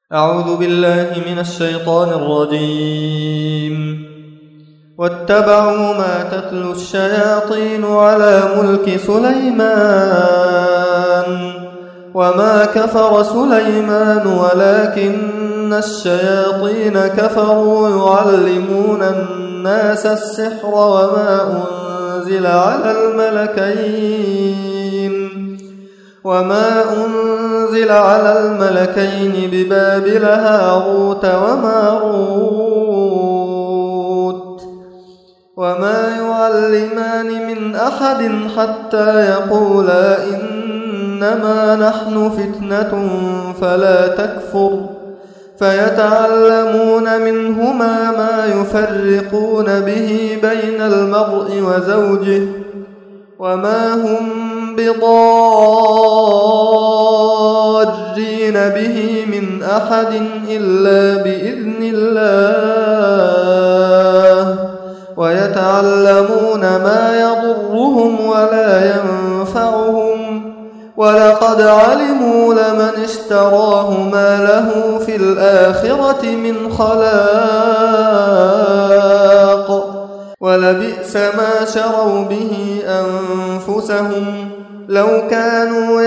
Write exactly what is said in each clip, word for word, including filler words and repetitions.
أعوذ بالله من الشيطان الرجيم. واتبعوا ما تتلو الشياطين على ملك سليمان وما كفر سليمان ولكن الشياطين كفروا يعلمون الناس السحر وما أنزل على الملكين وما أنزل على الملكين ببابل هاروت وماروت وما يعلمان من أحد حتى يقولا إنما نحن فتنة فلا تكفر فيتعلمون منهما ما يفرقون به بين المرء وزوجه وما هم بضارين به من أحد إلا بإذن الله ويتعلمون ما يضرهم ولا ينفعهم ولقد علموا لمن اشتراه ما له في الآخرة من خلاق ولبئس ما شروا به أنفسهم لو كانوا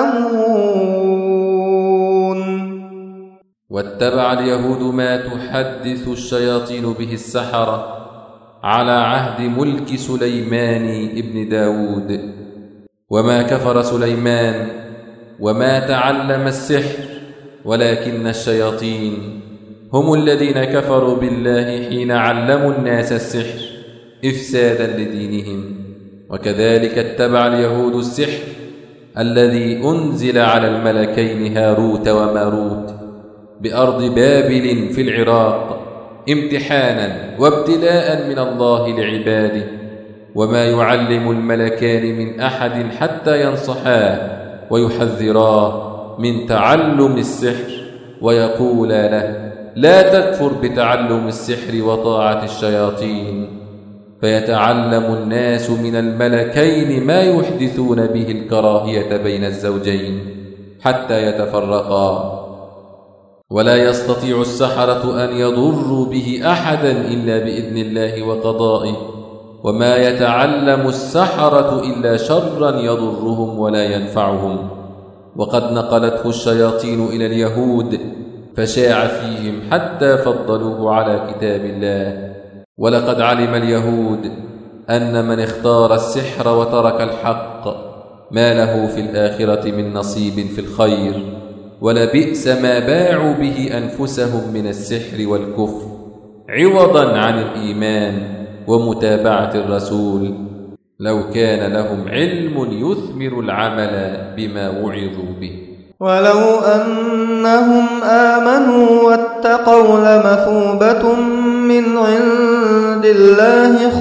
يعلمون. واتبع اليهود ما تحدث الشياطين به السحرة على عهد ملك سليمان ابن داود. وما كفر سليمان وما تعلم السحر ولكن الشياطين هم الذين كفروا بالله حين علموا الناس السحر إفسادا لدينهم. وكذلك اتبع اليهود السحر الذي أنزل على الملكين هاروت وماروت بأرض بابل في العراق امتحانا وابتلاء من الله لعباده. وما يعلم الملكان من أحد حتى ينصحاه ويحذراه من تعلم السحر ويقولا له لا تكفر بتعلم السحر وطاعة الشياطين. فيتعلم الناس من الملكين ما يحدثون به الكراهية بين الزوجين حتى يتفرقا. ولا يستطيع السحرة أن يضروا به أحدا إلا بإذن الله وقضائه. وما يتعلم السحرة إلا شرا يضرهم ولا ينفعهم. وقد نقلته الشياطين إلى اليهود فشاع فيهم حتى فضلوه على كتاب الله. ولقد علم اليهود أن من اختار السحر وترك الحق ما له في الآخرة من نصيب في الخير. ولبئس ما باعوا به أنفسهم من السحر والكفر عوضا عن الإيمان ومتابعة الرسول لو كان لهم علم يثمر العمل بما وعظوا به. ولو أنهم آمنوا واتقوا لمثوبة من عند الله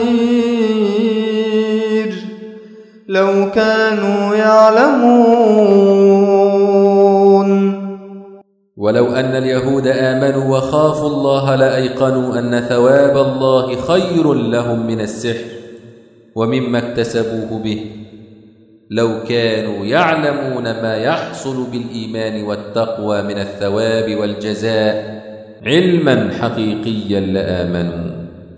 خير لو كانوا يعلمون. ولو أن اليهود آمنوا وخافوا الله لأيقنوا أن ثواب الله خير لهم من السحر ومما اكتسبوه به لو كانوا يعلمون ما يحصل بالإيمان والتقوى من الثواب والجزاء علما حقيقيا لآمنوا.